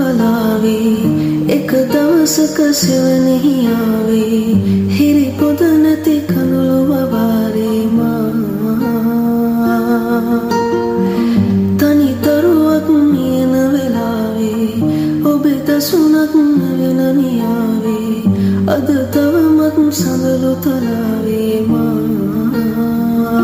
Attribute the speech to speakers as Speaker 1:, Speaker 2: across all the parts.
Speaker 1: බලාවේ එක දවසක සිවනෙහි ආවේ හිරි පොද නැති කඳුළු වවාරේ මා තනි තරුවක් මියන වෙලාවේ ඔබේ දසුනක් වෙන නියාවේ අද තවමත් සඳලු තලාවේ මා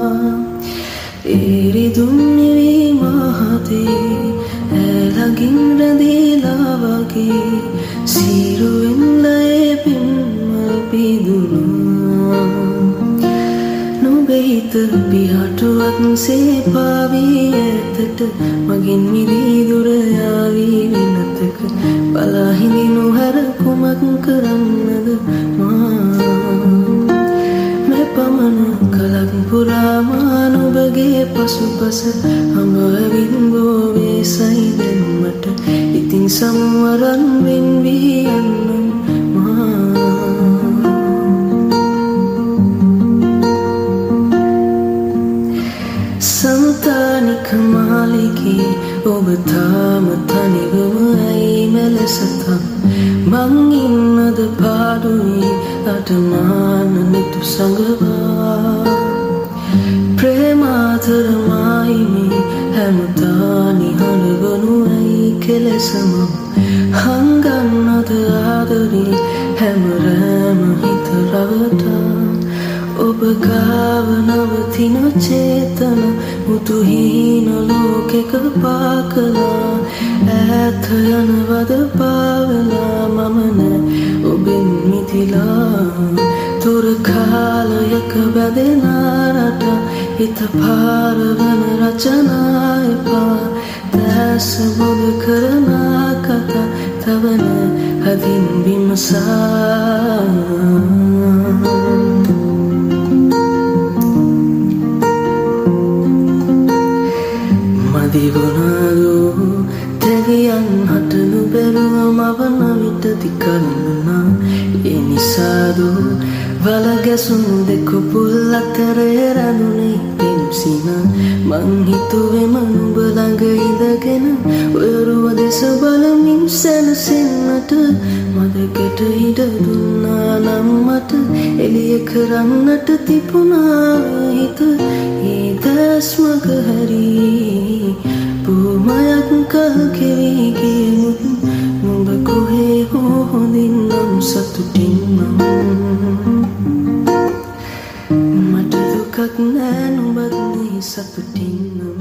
Speaker 1: ඉරිදුම් නිවී මහතේ ඇලගින් රැඳීලා වගේ සීරුවෙන් ලයේ පින්මල් පිදුණා නුඹේ හිත පිහටුවක් සේ පාවී ඇතට මගින් මිදී දුර යාවී වෙනතක බලා හිඳිනු හැර කුමක් කරන්නද මා පමණ කලක් පුරාමා නුඹගේ පසුපස අඟවින් ගෝවේ සයිදෙන්නට ඉතින් සමවරන් වෙන් වී යන්නම් මා සමුතානික මාලිකේ ඔබ තාම තනිවම ඇයි මෙලෙසතම් මං ඉන්නද පාඩුවේ අටමාන නිතු සඟවා ප්‍රේමාතර මායිමේ හැමතානි හඬවනු ඇයි කෙලෙසම හංගන්නද ආදරේ හැමරෑම හිත රවටා ඔබ ගාව නවතින චේතන මුතුහීන ලෝකෙක පාකලා ඈත යනවද පාවෙලා මම නෑ ඔබෙන් මිදිලා තුර කාලයක බැදෙනා රට හිත පාරවන රචනා එපා දැස බොද කරනා කතා තවන හදින් විමසා මදිවුණාදෝ දෙවියන් හටනු බැරුව මවන විට දිකරන්නා ඒ නිසාදෝ වල ගැසුණු දෙකුපුල් අතර රැඳුනේ පෙම්සින මං හිතුවෙම නුඹ ළඟ ඉඳගෙන ඔයරුව දෙස බලමින් සැනසෙන්නට මදකට ඉඩ දුන්නා නම් මට එළිය කරන්නට තිබුණා හිත ඒ දැස්මක හැරී පුමයක් කල් කෙවී ගියමුත් නුඹ කොහේ හෝ හොඳින් නම් සතුටින් නම් මට දුකක් නෑ නුඹත් නේ සතුටින් නම්